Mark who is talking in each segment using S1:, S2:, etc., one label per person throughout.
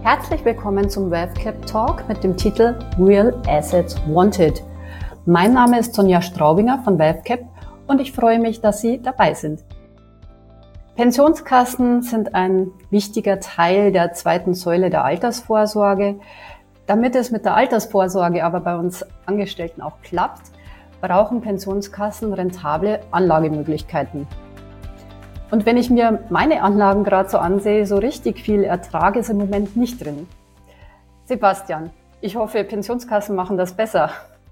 S1: Herzlich willkommen zum WealthCap Talk mit dem Titel Real Assets Wanted. Mein Name ist Sonja Straubinger von WealthCap und ich freue mich, dass Sie dabei sind. Pensionskassen sind ein wichtiger Teil der zweiten Säule der Altersvorsorge. Damit es mit der Altersvorsorge aber bei uns Angestellten auch klappt, brauchen Pensionskassen rentable Anlagemöglichkeiten. Und wenn ich mir meine Anlagen gerade so ansehe, so richtig viel Ertrag ist im Moment nicht drin. Sebastian, ich hoffe, Pensionskassen machen das besser.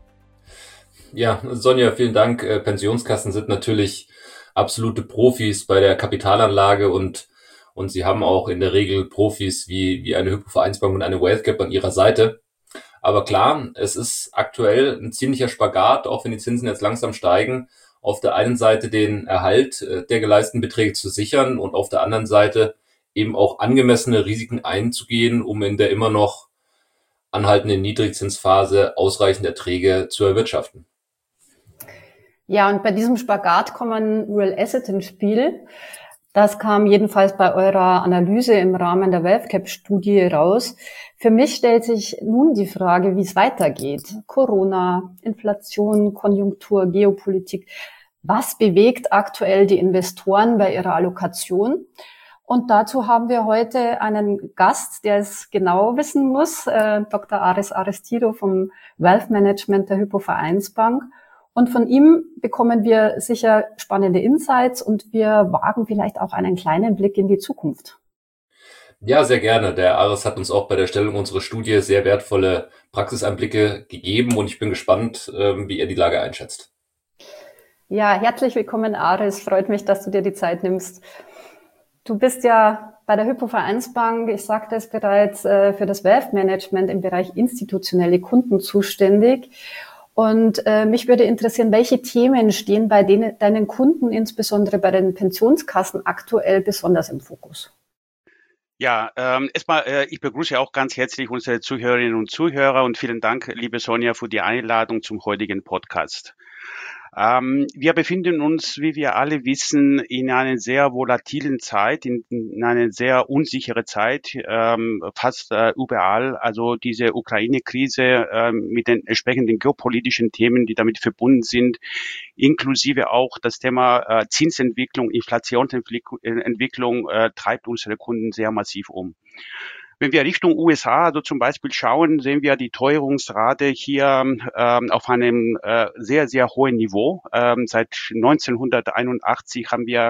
S2: Ja, Sonja, vielen Dank. Pensionskassen sind natürlich absolute Profis bei der Kapitalanlage und sie haben auch in der Regel Profis wie eine Hypo-Vereinsbank und eine WealthCap an ihrer Seite. Aber klar, es ist aktuell ein ziemlicher Spagat, auch wenn die Zinsen jetzt langsam steigen, auf der einen Seite den Erhalt der geleisteten Beträge zu sichern und auf der anderen Seite eben auch angemessene Risiken einzugehen, um in der immer noch anhaltenden Niedrigzinsphase ausreichend Erträge zu erwirtschaften.
S1: Ja, und bei diesem Spagat kommen Real Asset ins Spiel. Das kam jedenfalls bei eurer Analyse im Rahmen der WealthCap-Studie raus. Für mich stellt sich nun die Frage, wie es weitergeht. Corona, Inflation, Konjunktur, Geopolitik. Was bewegt aktuell die Investoren bei ihrer Allokation? Und dazu haben wir heute einen Gast, der es genau wissen muss, Dr. Aris Aristido vom Wealth Management der Hypo-Vereinsbank. Und von ihm bekommen wir sicher spannende Insights und wir wagen vielleicht auch einen kleinen Blick in die Zukunft.
S2: Ja, sehr gerne. Der Aris hat uns auch bei der Erstellung unserer Studie sehr wertvolle Praxiseinblicke gegeben und ich bin gespannt, wie er die Lage einschätzt.
S1: Ja, herzlich willkommen, Aris. Freut mich, dass du dir die Zeit nimmst. Du bist ja bei der Hypo-Vereinsbank, ich sagte es bereits, für das Wealth Management im Bereich institutionelle Kunden zuständig. Und mich würde interessieren, welche Themen stehen bei deinen Kunden, insbesondere bei den Pensionskassen, aktuell besonders im Fokus?
S3: Ja, erstmal, ich begrüße auch ganz herzlich unsere Zuhörerinnen und Zuhörer und vielen Dank, liebe Sonja, für die Einladung zum heutigen Podcast. Wir befinden uns, wie wir alle wissen, in einer sehr volatilen Zeit, in einer sehr unsicheren Zeit, fast überall. Also diese Ukraine-Krise mit den entsprechenden geopolitischen Themen, die damit verbunden sind, inklusive auch das Thema Zinsentwicklung, Inflationsentwicklung treibt unsere Kunden sehr massiv um. Wenn wir Richtung USA also zum Beispiel schauen, sehen wir die Teuerungsrate hier auf einem sehr, sehr hohen Niveau. Seit 1981 haben wir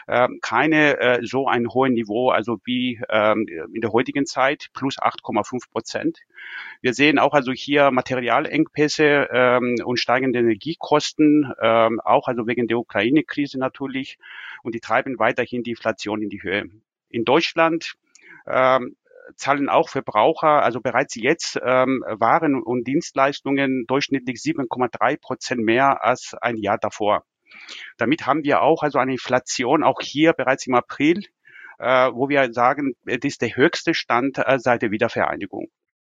S3: keine so ein hohes Niveau, also wie in der heutigen Zeit, plus 8,5%. Wir sehen auch also hier Materialengpässe und steigende Energiekosten, auch also wegen der Ukraine-Krise natürlich. Und die treiben weiterhin die Inflation in die Höhe. In Deutschland zahlen auch Verbraucher, also bereits jetzt Waren und Dienstleistungen durchschnittlich 7,3% mehr als ein Jahr davor. Damit haben wir auch also eine Inflation, auch hier bereits im April, wo wir sagen, das ist der höchste Stand seit der Wiedervereinigung.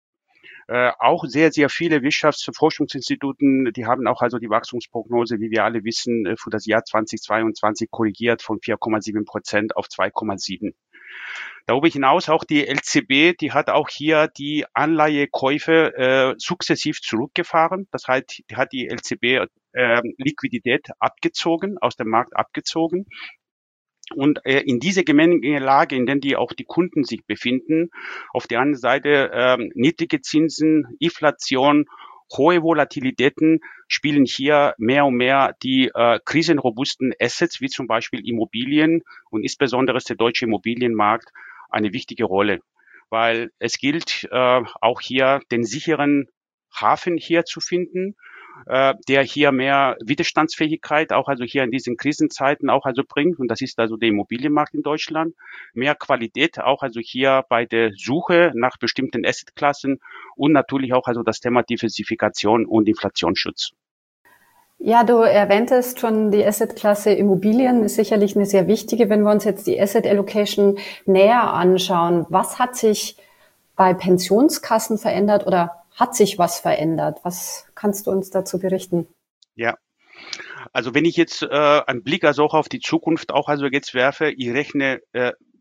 S3: Auch sehr, sehr viele Wirtschaftsforschungsinstituten, die haben auch also die Wachstumsprognose, wie wir alle wissen, für das Jahr 2022 korrigiert von 4,7% auf 2,7%. Darüber hinaus auch die LCB, die hat auch hier die Anleihekäufe sukzessiv zurückgefahren. Das heißt, die hat die LCB Liquidität abgezogen, aus dem Markt abgezogen. Und in dieser Gemengelage, in der die auch die Kunden sich befinden, auf der anderen Seite niedrige Zinsen, Inflation, hohe Volatilitäten spielen hier mehr und mehr die krisenrobusten Assets, wie zum Beispiel Immobilien und insbesondere der deutsche Immobilienmarkt eine wichtige Rolle, weil es gilt auch hier den sicheren Hafen hier zu finden, der hier mehr Widerstandsfähigkeit auch also hier in diesen Krisenzeiten auch also bringt, und das ist also der Immobilienmarkt in Deutschland, mehr Qualität auch also hier bei der Suche nach bestimmten Assetklassen und natürlich auch also das Thema Diversifikation und Inflationsschutz.
S1: Ja, du erwähntest schon, die Assetklasse Immobilien ist sicherlich eine sehr wichtige. Wenn wir uns jetzt die Asset Allocation näher anschauen, was hat sich bei Pensionskassen verändert oder hat sich was verändert? Was kannst du uns dazu berichten?
S3: Ja, also wenn ich jetzt einen Blick also auch auf die Zukunft auch also jetzt werfe, ich rechne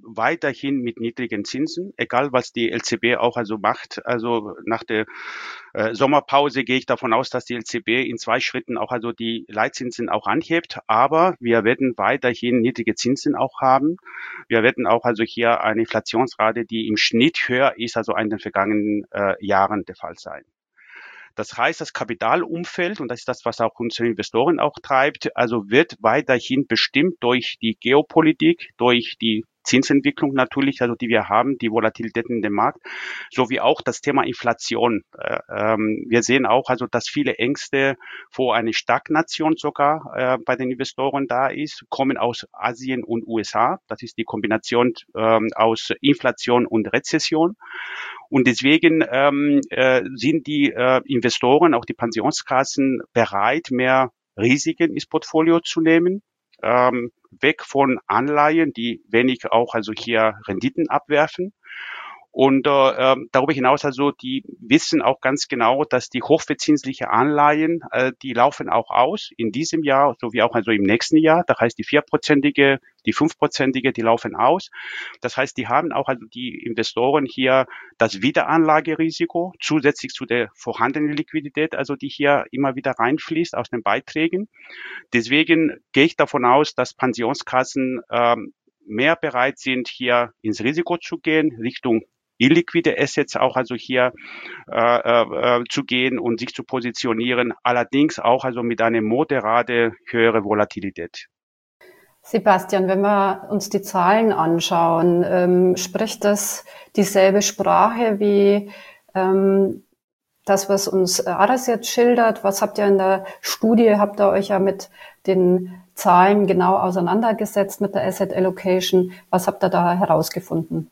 S3: weiterhin mit niedrigen Zinsen, egal was die LCB auch also macht. Also nach der Sommerpause gehe ich davon aus, dass die LCB in 2 Schritten auch also die Leitzinsen auch anhebt. Aber wir werden weiterhin niedrige Zinsen auch haben. Wir werden auch also hier eine Inflationsrate, die im Schnitt höher ist, also in den vergangenen Jahren der Fall sein. Das heißt, das Kapitalumfeld, und das ist das, was auch unsere Investoren auch treibt, also wird weiterhin bestimmt durch die Geopolitik, durch die Zinsentwicklung natürlich, also die wir haben, die Volatilitäten in dem Markt, sowie auch das Thema Inflation. Wir sehen auch, also, dass viele Ängste vor eine Stagnation sogar bei den Investoren da ist, kommen aus Asien und USA. Das ist die Kombination aus Inflation und Rezession. Und deswegen sind die Investoren, auch die Pensionskassen, bereit, mehr Risiken ins Portfolio zu nehmen, weg von Anleihen, die wenig auch also hier Renditen abwerfen. Und darüber hinaus also, die wissen auch ganz genau, dass die hochverzinsliche Anleihen, die laufen auch aus in diesem Jahr, sowie auch also im nächsten Jahr. Das heißt, die 4-prozentige, die 5-prozentige, die laufen aus. Das heißt, die haben auch also die Investoren hier das Wiederanlagerisiko zusätzlich zu der vorhandenen Liquidität, also die hier immer wieder reinfließt aus den Beiträgen. Deswegen gehe ich davon aus, dass Pensionskassen mehr bereit sind, hier ins Risiko zu gehen, Richtung illiquide Assets auch also hier zu gehen und sich zu positionieren, allerdings auch also mit einer moderate höhere Volatilität.
S1: Sebastian, wenn wir uns die Zahlen anschauen, spricht das dieselbe Sprache wie das, was uns Aras jetzt schildert? Was habt ihr in der Studie? Habt ihr euch ja mit den Zahlen genau auseinandergesetzt, mit der Asset Allocation? Was habt ihr da herausgefunden?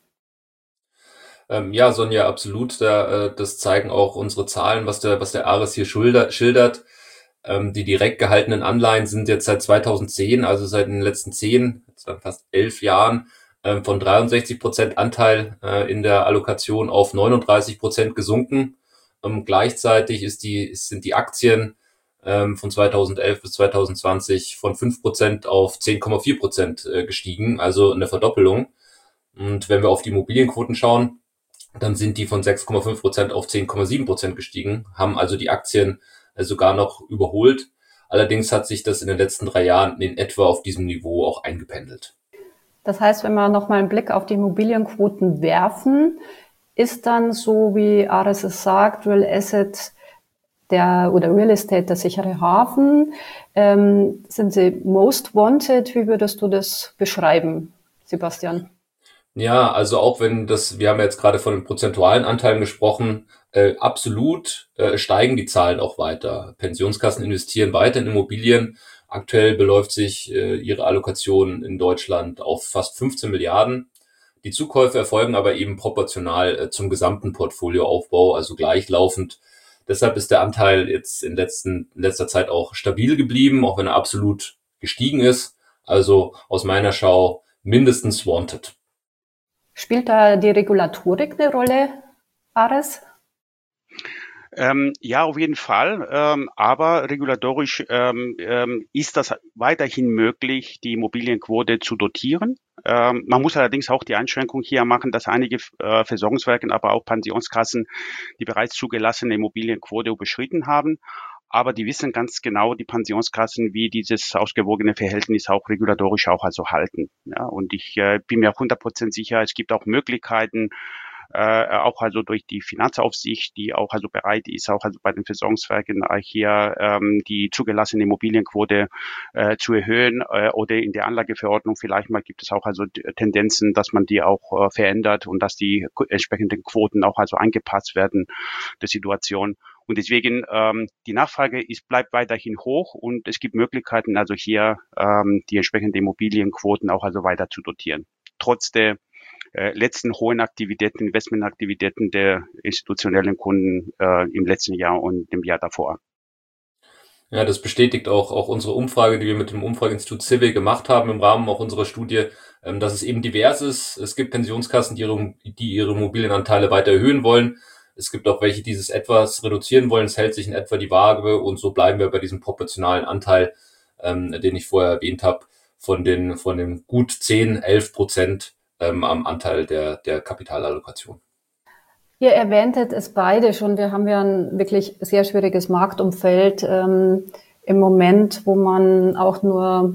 S2: Ja, Sonja, absolut. Das zeigen auch unsere Zahlen, was der Ares hier schildert. Die direkt gehaltenen Anleihen sind jetzt seit 2010, also seit den letzten 10, jetzt dann fast 11 Jahren, von 63% Anteil in der Allokation auf 39% gesunken. Gleichzeitig sind die Aktien von 2011 bis 2020 von 5% auf 10,4% gestiegen, also eine Verdoppelung. Und wenn wir auf die Immobilienquoten schauen, dann sind die von 6,5% auf 10,7% gestiegen, haben also die Aktien sogar noch überholt. Allerdings hat sich das in den letzten 3 Jahren in etwa auf diesem Niveau auch eingependelt.
S1: Das heißt, wenn wir nochmal einen Blick auf die Immobilienquoten werfen, ist dann so, wie Ares es sagt, Real Estate oder Real Estate der sichere Hafen, sind sie most wanted? Wie würdest du das beschreiben, Sebastian?
S2: Ja, also auch wenn wir haben ja jetzt gerade von den prozentualen Anteilen gesprochen, absolut steigen die Zahlen auch weiter. Pensionskassen investieren weiter in Immobilien. Aktuell beläuft sich ihre Allokation in Deutschland auf fast 15 Milliarden. Die Zukäufe erfolgen aber eben proportional zum gesamten Portfolioaufbau, also gleichlaufend. Deshalb ist der Anteil jetzt in letzter Zeit auch stabil geblieben, auch wenn er absolut gestiegen ist. Also aus meiner Schau mindestens wanted.
S1: Spielt da die Regulatorik eine Rolle, Ares?
S3: Ja, auf jeden Fall. Aber regulatorisch ist das weiterhin möglich, die Immobilienquote zu dotieren. Man muss allerdings auch die Einschränkung hier machen, dass einige Versorgungswerke, aber auch Pensionskassen die bereits zugelassene Immobilienquote überschritten haben. Aber die wissen ganz genau, die Pensionskassen, wie dieses ausgewogene Verhältnis auch regulatorisch auch also halten. Ja, und ich bin mir 100% sicher, es gibt auch Möglichkeiten, auch also durch die Finanzaufsicht, die auch also bereit ist, auch also bei den Versorgungswerken hier die zugelassene Immobilienquote zu erhöhen oder in der Anlageverordnung vielleicht mal gibt es auch also Tendenzen, dass man die auch verändert und dass die entsprechenden Quoten auch also angepasst werden der Situation. Und deswegen die Nachfrage bleibt weiterhin hoch und es gibt Möglichkeiten, also hier die entsprechenden Immobilienquoten auch also weiter zu dotieren. Trotz der letzten hohen Aktivitäten, Investmentaktivitäten der institutionellen Kunden im letzten Jahr und im Jahr davor.
S2: Ja, das bestätigt auch unsere Umfrage, die wir mit dem Umfrageinstitut Civi gemacht haben im Rahmen auch unserer Studie, dass es eben divers ist. Es gibt Pensionskassen, die ihre Immobilienanteile weiter erhöhen wollen. Es gibt auch welche, die es etwas reduzieren wollen. Es hält sich in etwa die Waage und so bleiben wir bei diesem proportionalen Anteil, den ich vorher erwähnt habe, von den gut 10-11% am Anteil der Kapitalallokation.
S1: Ihr erwähntet es beide schon. Wir haben ja ein wirklich sehr schwieriges Marktumfeld im Moment, wo man auch nur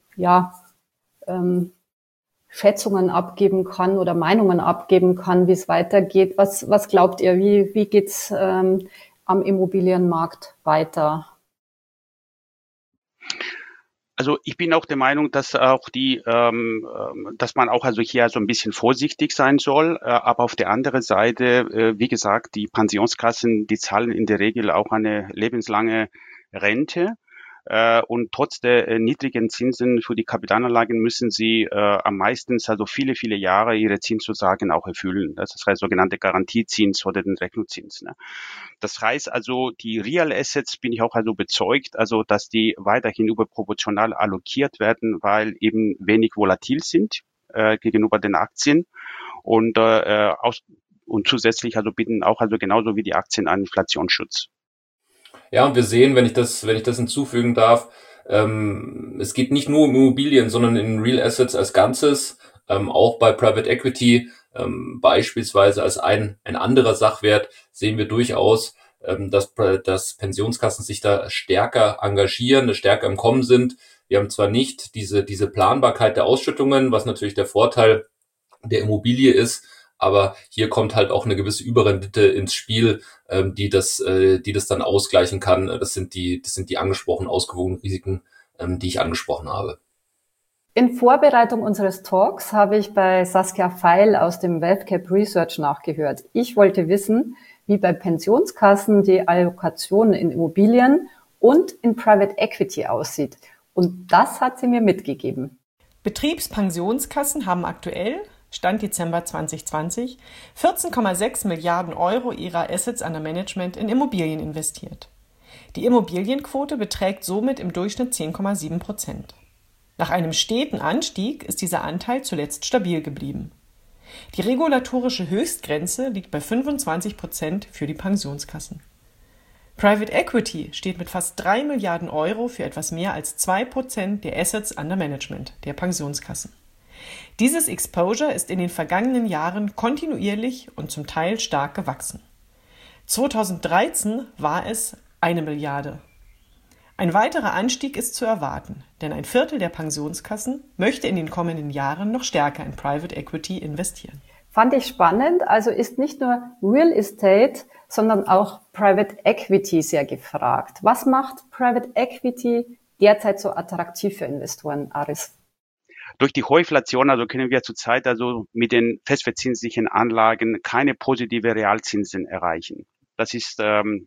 S1: Schätzungen abgeben kann oder Meinungen abgeben kann, wie es weitergeht. Was glaubt ihr? Wie geht's am Immobilienmarkt weiter?
S3: Also ich bin auch der Meinung, dass auch dass man auch also hier so ein bisschen vorsichtig sein soll. Aber auf der anderen Seite, wie gesagt, die Pensionskassen, die zahlen in der Regel auch eine lebenslange Rente. Und trotz der niedrigen Zinsen für die Kapitalanlagen müssen sie am meisten, also viele, viele Jahre ihre Zinszusagen auch erfüllen. Das ist der sogenannte Garantiezins oder den Rechnungszins. Ne? Das heißt also, die Real Assets bin ich auch also bezeugt, also dass die weiterhin überproportional allokiert werden, weil eben wenig volatil sind gegenüber den Aktien und zusätzlich also bieten auch also genauso wie die Aktien einen Inflationsschutz.
S2: Ja, und wir sehen, wenn ich das hinzufügen darf, es geht nicht nur um Immobilien, sondern in Real Assets als Ganzes, auch bei Private Equity, beispielsweise als ein anderer Sachwert sehen wir durchaus, dass Pensionskassen sich da stärker engagieren, stärker im Kommen sind. Wir haben zwar nicht diese Planbarkeit der Ausschüttungen, was natürlich der Vorteil der Immobilie ist, aber hier kommt halt auch eine gewisse Überrendite ins Spiel, die das dann ausgleichen kann. Das sind die angesprochenen ausgewogenen Risiken, die ich angesprochen habe.
S1: In Vorbereitung unseres Talks habe ich bei Saskia Feil aus dem WealthCap Research nachgehört. Ich wollte wissen, wie bei Pensionskassen die Allokation in Immobilien und in Private Equity aussieht. Und das hat sie mir mitgegeben.
S4: Betriebspensionskassen haben aktuell, Stand Dezember 2020, 14,6 Milliarden Euro ihrer Assets under Management in Immobilien investiert. Die Immobilienquote beträgt somit im Durchschnitt 10,7%. Nach einem steten Anstieg ist dieser Anteil zuletzt stabil geblieben. Die regulatorische Höchstgrenze liegt bei 25% für die Pensionskassen. Private Equity steht mit fast 3 Milliarden Euro für etwas mehr als 2% der Assets under Management der Pensionskassen. Dieses Exposure ist in den vergangenen Jahren kontinuierlich und zum Teil stark gewachsen. 2013 war es 1 Milliarde. Ein weiterer Anstieg ist zu erwarten, denn ein Viertel der Pensionskassen möchte in den kommenden Jahren noch stärker in Private Equity investieren.
S1: Fand ich spannend. Also ist nicht nur Real Estate, sondern auch Private Equity sehr gefragt. Was macht Private Equity derzeit so attraktiv für Investoren, Aris?
S3: Durch die hohe Inflation, also können wir zurzeit also mit den festverzinslichen Anlagen keine positive Realzinsen erreichen. Das ist ein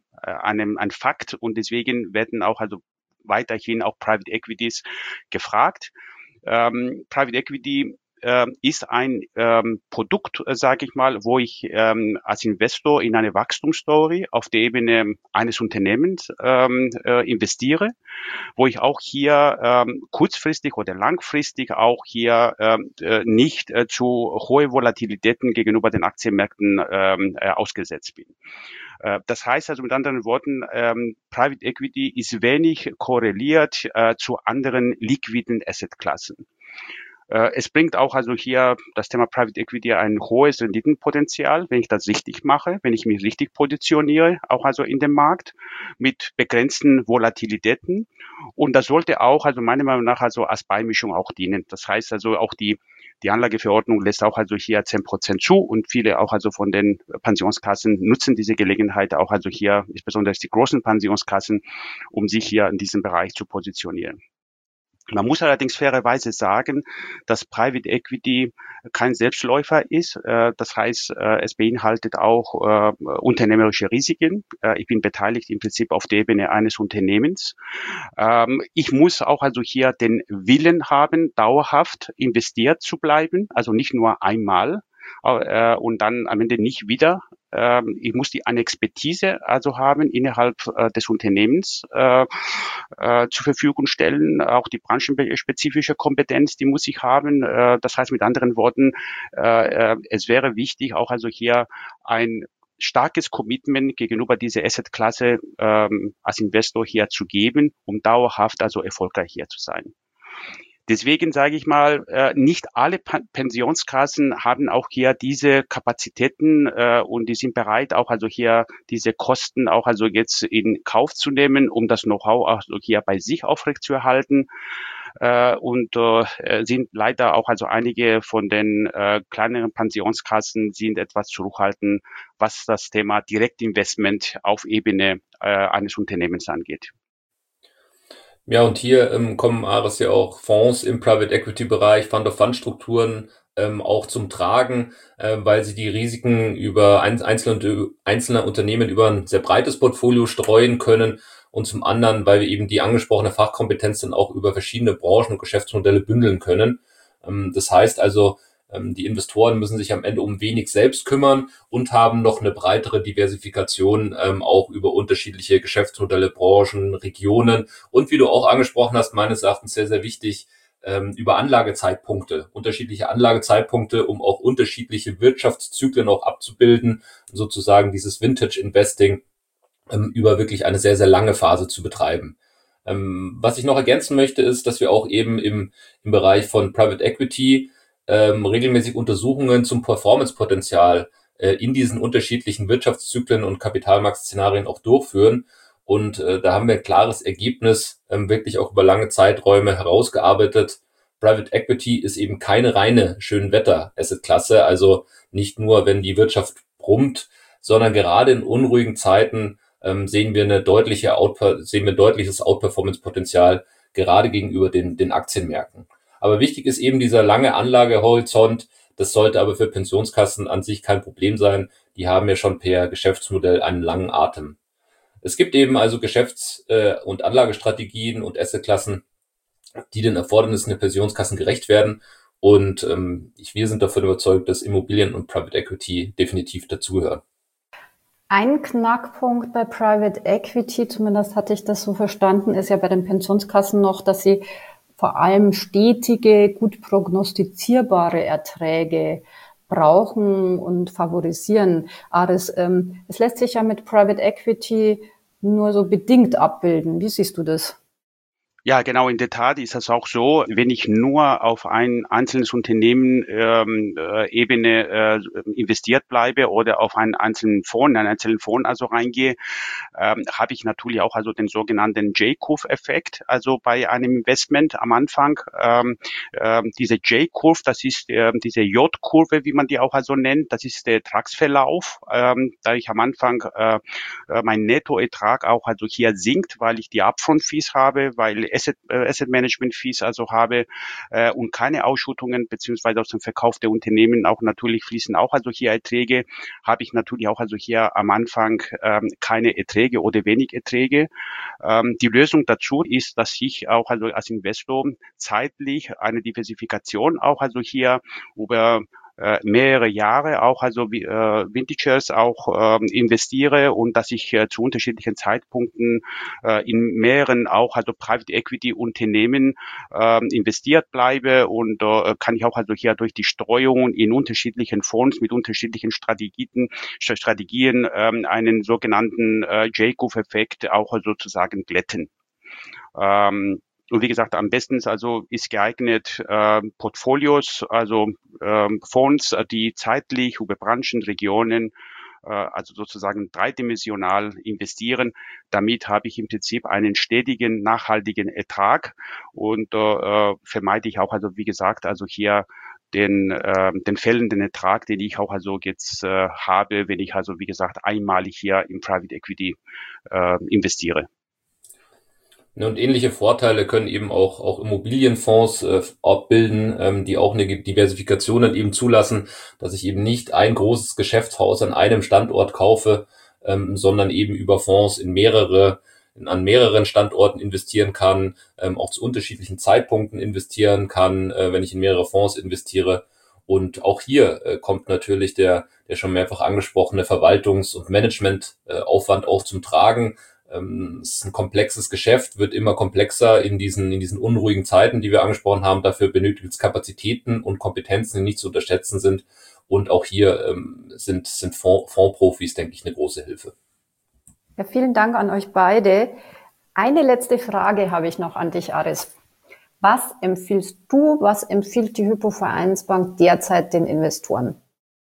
S3: Fakt und deswegen werden auch also weiterhin auch Private Equities gefragt. Private Equity ist ein Produkt, sage ich mal, wo ich als Investor in eine Wachstumsstory auf der Ebene eines Unternehmens investiere, wo ich auch hier kurzfristig oder langfristig auch hier nicht zu hohe Volatilitäten gegenüber den Aktienmärkten ausgesetzt bin. Das heißt also mit anderen Worten, Private Equity ist wenig korreliert zu anderen liquiden Assetklassen. Es bringt auch also hier das Thema Private Equity ein hohes Renditenpotenzial, wenn ich das richtig mache, wenn ich mich richtig positioniere, auch also in dem Markt mit begrenzten Volatilitäten. Und das sollte auch, also meiner Meinung nach, also als Beimischung auch dienen. Das heißt also auch die Anlageverordnung lässt auch also hier 10% zu und viele auch also von den Pensionskassen nutzen diese Gelegenheit auch also hier, insbesondere die großen Pensionskassen, um sich hier in diesem Bereich zu positionieren. Man muss allerdings fairerweise sagen, dass Private Equity kein Selbstläufer ist. Das heißt, es beinhaltet auch unternehmerische Risiken. Ich bin beteiligt im Prinzip auf der Ebene eines Unternehmens. Ich muss auch also hier den Willen haben, dauerhaft investiert zu bleiben, also nicht nur einmal und dann am Ende nicht wieder. Ich muss eine Expertise also haben innerhalb des Unternehmens zur Verfügung stellen. Auch die branchenspezifische Kompetenz, die muss ich haben. Das heißt mit anderen Worten, es wäre wichtig, auch also hier ein starkes Commitment gegenüber dieser Assetklasse als Investor hier zu geben, um dauerhaft also erfolgreich hier zu sein. Deswegen sage ich mal, nicht alle Pensionskassen haben auch hier diese Kapazitäten und die sind bereit, auch also hier diese Kosten auch also jetzt in Kauf zu nehmen, um das Know-how auch so hier bei sich aufrechtzuerhalten. Und sind leider auch also einige von den kleineren Pensionskassen sind etwas zurückhaltend, was das Thema Direktinvestment auf Ebene eines Unternehmens angeht.
S2: Ja, und hier kommen Ares ja auch Fonds im Private Equity Bereich, Fund-of-Fund-Strukturen auch zum Tragen, weil sie die Risiken über einzelne Unternehmen über ein sehr breites Portfolio streuen können und zum anderen, weil wir eben die angesprochene Fachkompetenz dann auch über verschiedene Branchen und Geschäftsmodelle bündeln können. Das heißt also, die Investoren müssen sich am Ende um wenig selbst kümmern und haben noch eine breitere Diversifikation auch über unterschiedliche Geschäftsmodelle, Branchen, Regionen und wie du auch angesprochen hast, meines Erachtens sehr, sehr wichtig, über Anlagezeitpunkte, unterschiedliche Anlagezeitpunkte, um auch unterschiedliche Wirtschaftszyklen auch abzubilden, sozusagen dieses Vintage Investing über wirklich eine sehr, sehr lange Phase zu betreiben. Was ich noch ergänzen möchte, ist, dass wir auch eben im Bereich von Private Equity regelmäßig Untersuchungen zum Performance-Potenzial in diesen unterschiedlichen Wirtschaftszyklen und Kapitalmarktszenarien auch durchführen. Und da haben wir ein klares Ergebnis wirklich auch über lange Zeiträume herausgearbeitet. Private Equity ist eben keine reine Schönwetter-Asset-Klasse, also nicht nur, wenn die Wirtschaft brummt, sondern gerade in unruhigen Zeiten sehen wir ein deutliches Outperformance-Potenzial gerade gegenüber den Aktienmärkten. Aber wichtig ist eben dieser lange Anlagehorizont. Das sollte aber für Pensionskassen an sich kein Problem sein. Die haben ja schon per Geschäftsmodell einen langen Atem. Es gibt eben also Geschäfts- und Anlagestrategien und Assetklassen, die den Erfordernissen der Pensionskassen gerecht werden. Und wir sind davon überzeugt, dass Immobilien und Private Equity definitiv dazugehören.
S1: Ein Knackpunkt bei Private Equity, zumindest hatte ich das so verstanden, ist ja bei den Pensionskassen noch, dass sie vor allem stetige, gut prognostizierbare Erträge brauchen und favorisieren. Ares, es lässt sich ja mit Private Equity nur so bedingt abbilden. Wie siehst du das?
S3: Ja, genau, in der Tat ist das auch so. Wenn ich nur auf ein einzelnes Unternehmen Ebene investiert bleibe oder auf einen einzelnen Fonds also reingehe, habe ich natürlich auch also den sogenannten J-Curve-Effekt, also bei einem Investment am Anfang. Diese J-Curve, das ist diese J-Kurve, wie man die auch also nennt, das ist der Ertragsverlauf, da ich am Anfang mein Nettoertrag auch also hier sinkt, weil ich die Upfront-Fees habe, weil Asset Management Fees also habe und keine Ausschüttungen beziehungsweise aus dem Verkauf der Unternehmen auch natürlich fließen auch also hier Erträge, habe ich natürlich auch also hier am Anfang keine Erträge oder wenig Erträge. Die Lösung dazu ist, dass ich auch also als Investor zeitlich eine Diversifikation auch also hier über mehrere Jahre auch also Vintages auch investiere und dass ich zu unterschiedlichen Zeitpunkten in mehreren auch also Private Equity Unternehmen investiert bleibe und kann ich auch also hier durch die Streuung in unterschiedlichen Fonds mit unterschiedlichen Strategien einen sogenannten J-Curve-Effekt auch sozusagen glätten. Und wie gesagt, am besten also ist geeignet Portfolios, also Fonds, die zeitlich über Branchen, Regionen, also sozusagen dreidimensional investieren. Damit habe ich im Prinzip einen stetigen, nachhaltigen Ertrag und vermeide ich auch, also wie gesagt, also hier den fällenden Ertrag, den ich auch also jetzt habe, wenn ich also wie gesagt einmalig hier im Private Equity investiere.
S2: Und ähnliche Vorteile können eben auch Immobilienfonds abbilden, die auch eine Diversifikation dann eben zulassen, dass ich eben nicht ein großes Geschäftshaus an einem Standort kaufe, sondern eben über Fonds an mehreren Standorten investieren kann, auch zu unterschiedlichen Zeitpunkten investieren kann, wenn ich in mehrere Fonds investiere. Und auch hier kommt natürlich der schon mehrfach angesprochene Verwaltungs- und Managementaufwand auch zum Tragen. Es ist ein komplexes Geschäft, wird immer komplexer in diesen unruhigen Zeiten, die wir angesprochen haben. Dafür benötigt es Kapazitäten und Kompetenzen, die nicht zu unterschätzen sind. Und auch hier sind Fondsprofis, denke ich, eine große Hilfe.
S1: Ja, vielen Dank an euch beide. Eine letzte Frage habe ich noch an dich, Ares. Was empfiehlst du, was empfiehlt die Hypo-Vereinsbank derzeit den Investoren?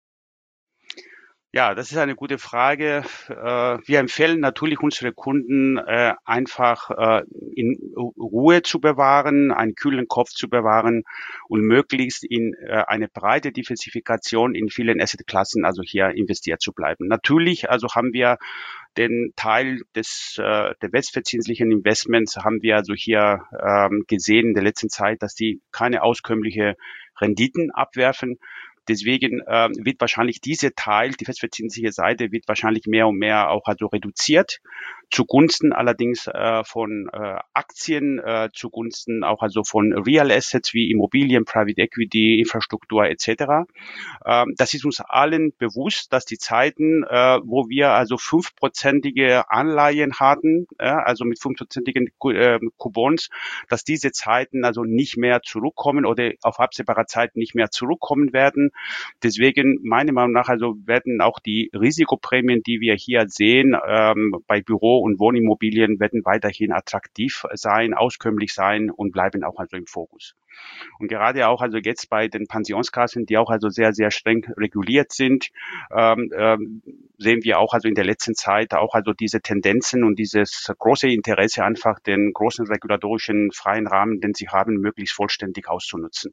S3: Ja, das ist eine gute Frage. Wir empfehlen natürlich unsere Kunden einfach in Ruhe zu bewahren, einen kühlen Kopf zu bewahren und möglichst in eine breite Diversifikation in vielen Assetklassen, also hier investiert zu bleiben. Natürlich, also haben wir den Teil der westverzinslichen Investments haben wir also hier gesehen in der letzten Zeit, dass die keine auskömmliche Renditen abwerfen. Deswegen wird wahrscheinlich dieser Teil, die festverzinsliche Seite, wird wahrscheinlich mehr und mehr auch also reduziert, zugunsten allerdings von Aktien, zugunsten auch also von Real Assets wie Immobilien, Private Equity, Infrastruktur etc. Das ist uns allen bewusst, dass die Zeiten, wo wir also 5%ige Anleihen hatten, also mit 5%igen Coupons, dass diese Zeiten also nicht mehr zurückkommen oder auf absehbare Zeit nicht mehr zurückkommen werden. Deswegen meiner Meinung nach also werden auch die Risikoprämien, die wir hier sehen, bei Büro- und Wohnimmobilien werden weiterhin attraktiv sein, auskömmlich sein und bleiben auch also im Fokus. Und gerade auch also jetzt bei den Pensionskassen, die auch also sehr, sehr streng reguliert sind, sehen wir auch also in der letzten Zeit auch also diese Tendenzen und dieses große Interesse einfach den großen regulatorischen freien Rahmen, den sie haben, möglichst vollständig auszunutzen.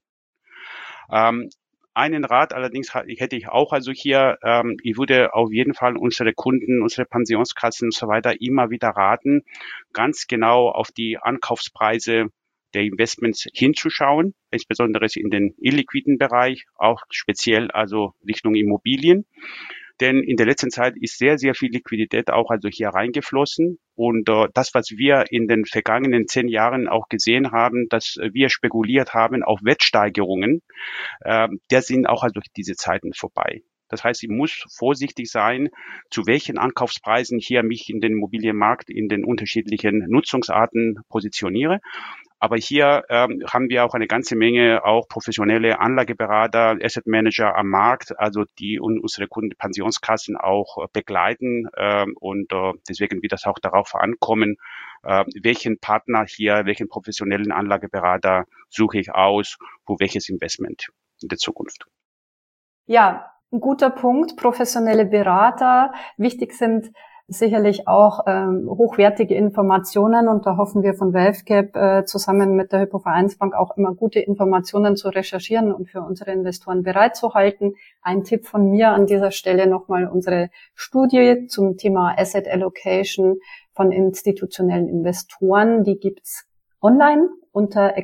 S3: Einen Rat allerdings hätte ich auch also hier, ich würde auf jeden Fall unsere Kunden, unsere Pensionskassen und so weiter immer wieder raten, ganz genau auf die Ankaufspreise der Investments hinzuschauen, insbesondere in den illiquiden Bereich, auch speziell also Richtung Immobilien. Denn in der letzten Zeit ist sehr, sehr viel Liquidität auch also hier reingeflossen. Und das, was wir in den vergangenen 10 Jahren auch gesehen haben, dass wir spekuliert haben auf Wertsteigerungen, der sind auch also diese Zeiten vorbei. Das heißt, ich muss vorsichtig sein, zu welchen Ankaufspreisen hier mich in den Immobilienmarkt in den unterschiedlichen Nutzungsarten positioniere. Aber hier haben wir auch eine ganze Menge auch professionelle Anlageberater, Asset Manager am Markt, also die unsere Kunden, Pensionskassen auch begleiten. Und deswegen wird das auch darauf ankommen, welchen Partner hier, welchen professionellen Anlageberater suche ich aus, für welches Investment in der Zukunft.
S1: Ja, ein guter Punkt. Professionelle Berater. Wichtig sind sicherlich auch hochwertige Informationen, und da hoffen wir von WealthCap zusammen mit der Hypo-Vereinsbank auch immer gute Informationen zu recherchieren und für unsere Investoren bereitzuhalten. Ein Tipp von mir an dieser Stelle nochmal unsere Studie zum Thema Asset Allocation von institutionellen Investoren. Die gibt's online unter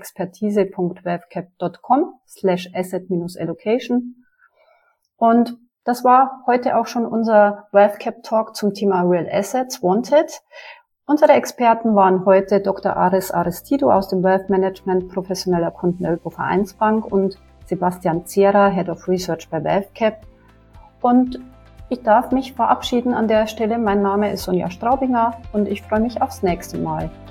S1: expertise.wealthcap.com/asset-allocation. Und das war heute auch schon unser WealthCap Talk zum Thema Real Assets Wanted. Unsere Experten waren heute Dr. Aris Aristido aus dem Wealth Management professioneller Kunden der Hypo-Vereinsbank und Sebastian Zierer, Head of Research bei WealthCap. Und ich darf mich verabschieden an der Stelle. Mein Name ist Sonja Straubinger und ich freue mich aufs nächste Mal.